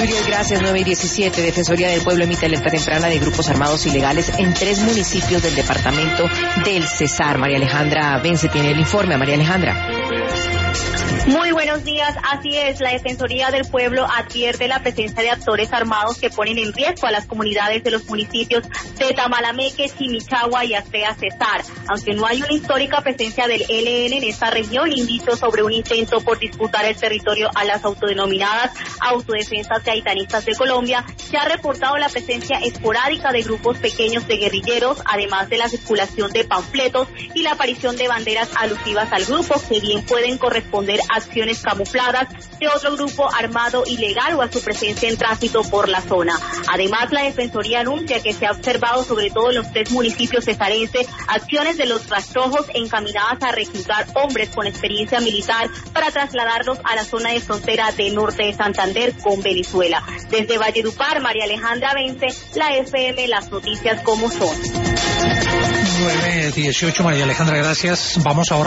Yuriel, gracias. 9:17. Defensoría del Pueblo emite alerta temprana de grupos armados ilegales en 3 municipios del departamento del Cesar. María Alejandra Vence tiene el informe. María Alejandra. Muy buenos días, así es, la Defensoría del Pueblo advierte la presencia de actores armados que ponen en riesgo a las comunidades de los municipios de Tamalameque, Chimichagua y Astea Cesar. Aunque no hay una histórica presencia del ELN en esta región, indicios sobre un intento por disputar el territorio a las autodenominadas autodefensas gaitanistas de Colombia, se ha reportado la presencia esporádica de grupos pequeños de guerrilleros, además de la circulación de panfletos y la aparición de banderas alusivas al grupo, que bien pueden corresponder a acciones camufladas de otro grupo armado ilegal o a su presencia en tránsito por la zona. Además, la Defensoría anuncia que se ha observado, sobre todo en los 3 municipios cesarenses, acciones de los rastrojos encaminadas a reclutar hombres con experiencia militar para trasladarlos a la zona de frontera del norte de Santander con Venezuela. Desde Valledupar, María Alejandra Vence, la FM, las noticias como son. 9:18, María Alejandra, gracias. Vamos ahora.